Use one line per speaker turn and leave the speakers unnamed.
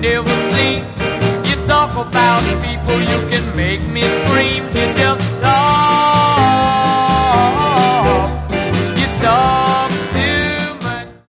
ever seen. You talk about people, you can make me scream. You